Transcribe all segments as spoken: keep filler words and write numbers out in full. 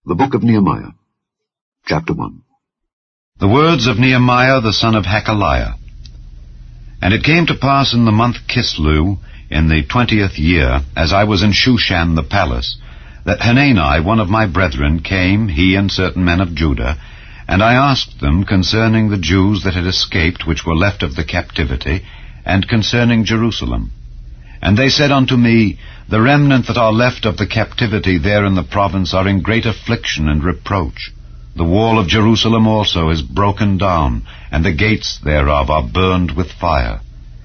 The Book of Nehemiah, Chapter one. The words of Nehemiah the son of Hachaliah. And it came to pass in the month Kislew, in the twentieth year, as I was in Shushan the palace, that Hanani, one of my brethren, came, he and certain men of Judah, and I asked them concerning the Jews that had escaped, which were left of the captivity, and concerning Jerusalem. And they said unto me, The remnant that are left of the captivity there in the province are in great affliction and reproach. The wall of Jerusalem also is broken down, and the gates thereof are burned with fire.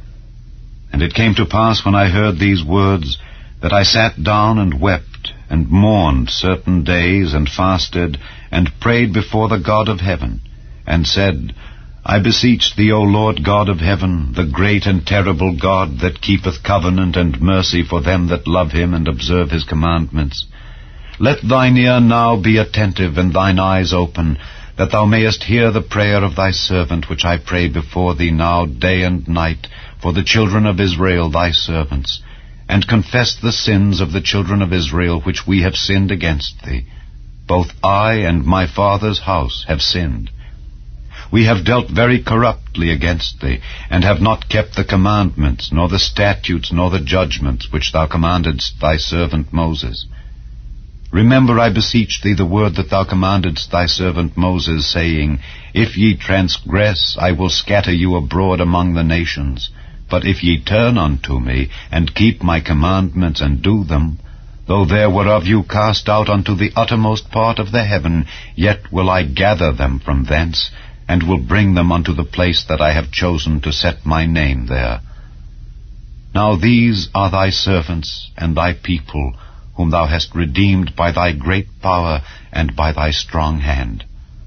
And it came to pass, when I heard these words, that I sat down and wept, and mourned certain days, and fasted, and prayed before the God of heaven, and said, I beseech thee, O Lord God of heaven, the great and terrible God, that keepeth covenant and mercy for them that love him and observe his commandments. Let thine ear now be attentive, and thine eyes open, that thou mayest hear the prayer of thy servant, which I pray before thee now day and night, for the children of Israel thy servants, and confess the sins of the children of Israel which we have sinned against thee. Both I and my father's house have sinned. We have dealt very corruptly against thee, and have not kept the commandments, nor the statutes, nor the judgments, which thou commandedst thy servant Moses. Remember, I beseech thee, the word that thou commandedst thy servant Moses, saying, If ye transgress, I will scatter you abroad among the nations. But if ye turn unto me, and keep my commandments, and do them, though there were of you cast out unto the uttermost part of the heaven, yet will I gather them from thence, and will bring them unto the place that I have chosen to set my name there. Now these are thy servants and thy people, whom thou hast redeemed by thy great power and by thy strong hand.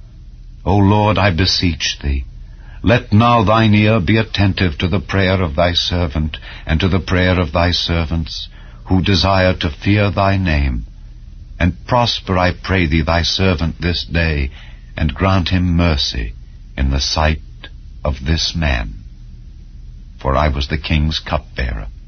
O Lord, I beseech thee, let now thine ear be attentive to the prayer of thy servant, and to the prayer of thy servants, who desire to fear thy name. And prosper, I pray thee, thy servant this day, and grant him mercy in the sight of this man. For I was the king's cupbearer.